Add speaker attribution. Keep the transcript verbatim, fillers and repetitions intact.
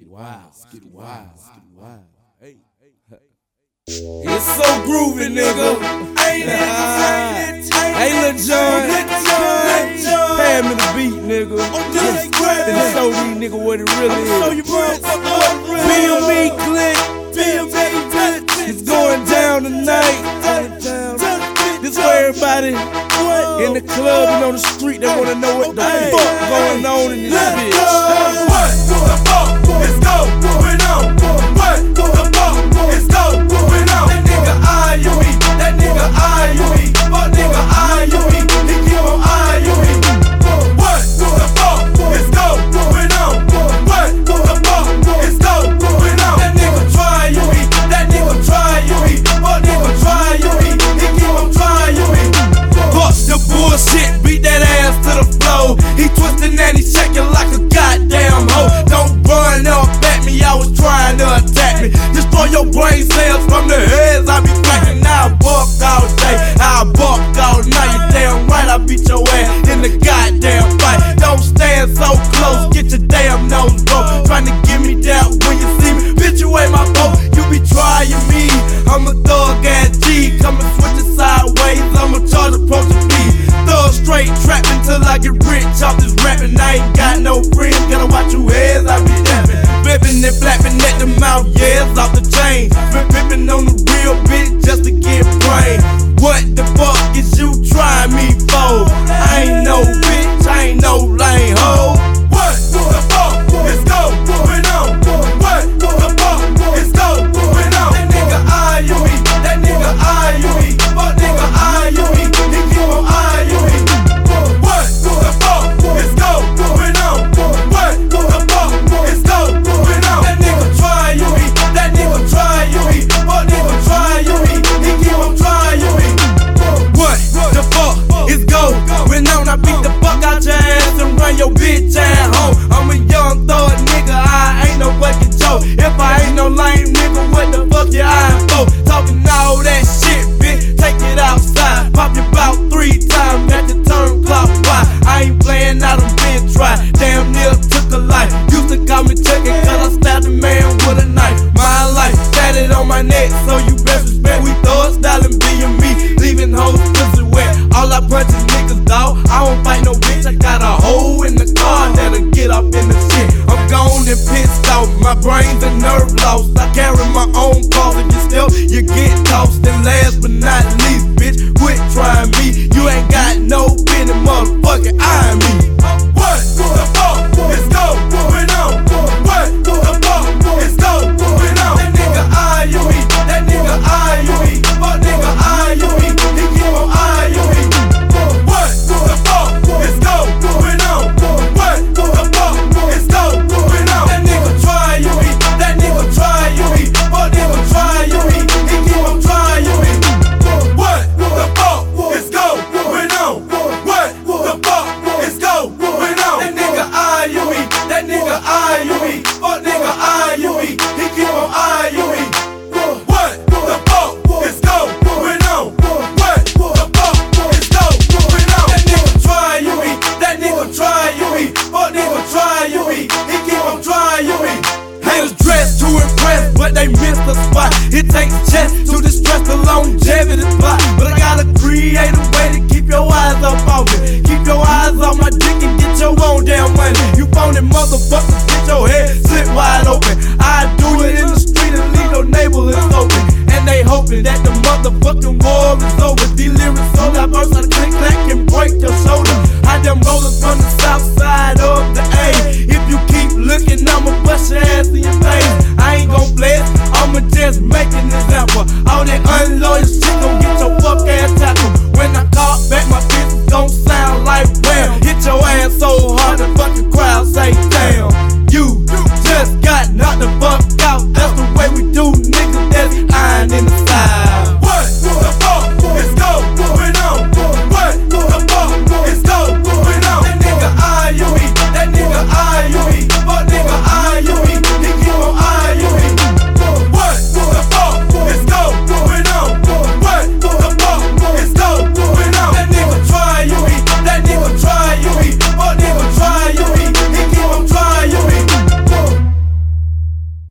Speaker 1: it wild, get it wild, get it wild. Hey,
Speaker 2: It's so groovy, nigga.
Speaker 1: ain't it? Ain't it?
Speaker 2: Hey, Lil Jon,
Speaker 1: Lil Jon,
Speaker 2: pay me the beat, nigga.
Speaker 1: just grab
Speaker 2: And
Speaker 1: it.
Speaker 2: show these nigga what it really
Speaker 1: Show
Speaker 2: is.
Speaker 1: you bro.
Speaker 2: Feel me, click.
Speaker 1: Feel me,
Speaker 2: It's going down tonight. This where everybody in the club and on the street, they wanna know what the
Speaker 1: Hey.
Speaker 2: fuck going on in this
Speaker 1: Let's
Speaker 2: bitch.
Speaker 1: go. What the fuck is going on? What the fuck is going on? That nigga I U E, that nigga I U E, fuck nigga I U E, he keep on I U E. What the fuck is going on? What the fuck is going on? That nigga try U E, that nigga try U E, fuck nigga try U E, he keep on try U E.
Speaker 2: Fuck the bullshit, beat that ass to the floor. He twistin' and he shaking like a goddamn hoe. Don't run up at me, I was trying to attack me. Destroy your brain cells from the heads I be cracking. Now I buck all day, I buck all night. You damn right I beat your ass in the goddamn fight. Don't stand so close, get your damn nose broke. Trying to get me down when you see me, bitch you ain't my fault. You be trying me, I'm a thug ass G. Come and switch it sideways, I'm a charge approach to me. Thug straight trapping till I get rich off this rapping. I ain't got no friends, gotta watch your heads, I be dapping. Flipping and flapping at the mouth, yeah, it's off the chain. Been pippin' on the real bitch just to get brain. What the fuck is you trying me for? I ain't no bitch, I ain't no lame hoe.
Speaker 1: What the fuck is going on? What the fuck is going on? That nigga I U E, that nigga I U E, fuck nigga I U E, he keep on I U E. What the fuck is going on? What the fuck is going on? That nigga try U E, that nigga try U E, fuck nigga try U E, he keep on try U E.
Speaker 2: What the fuck is going on? I beat the fuck out your ass and run your bitch ass home. I'm a young thug nigga, I ain't no fucking joke. If I ain't no lame nigga, what the fuck you eyeing for? Talking all that shit, bitch, take it outside. Pop you about three times at the turn clockwise. I ain't playing, I done been dry. Damn near took a life. Used to call me Chucky cause I stabbed a man with a knife. My life, tatted on my neck, so you best respect. We thug styling B and me, leaving hoes pussy wet. All I punch is niggas, dawg. I don't fight no bitch, I got a hole in the car that'll get up in the shit. I'm gone and pissed off, my brain's a nerve lost. I carry my own cross, if you still, you get tossed. And last but not least, bitch, quit trying me. You ain't got no business, motherfucking eyeing me.
Speaker 1: What the fuck is going on? What the fuck is going on? That nigga I U E, that nigga I U E, fuck nigga I U E, he keep on I U E. What the fuck is going on? What the fuck is going on? That nigga try U E, that nigga try U E, fuck nigga try U E, he keep on try U E. What the fuck is going on? What the fuck is going on? That nigga I U E, that nigga I U E, fuck nigga I U E, he keep on I U E. What the fuck is going on? What the fuck is going on? That nigga try U E, that nigga try U E, fuck nigga try U E, he keep on try U E.
Speaker 2: Haters dressed to impress, but they miss the spot. It takes chest to distress the longevity spot. But I gotta create a way to keep your eyes up off it. Keep your eyes on my dick and get your own damn money. You phony motherfuckers, get your head slit wide open. I do it in the street and leave your neighborhood open. And they hoping that the motherfucking war is over. These lyrics so diverse, I click clack and break your shoulder. I them rollers from the south side of the A. If you keep looking, I'ma bust your ass in your face. I ain't gon' bless, I'ma just make an example. All that unloyal shit gon' get your fuck ass tackled. When I call back, my business gon' sound like wham. Hit your ass so hard the fucking crowd say damn. You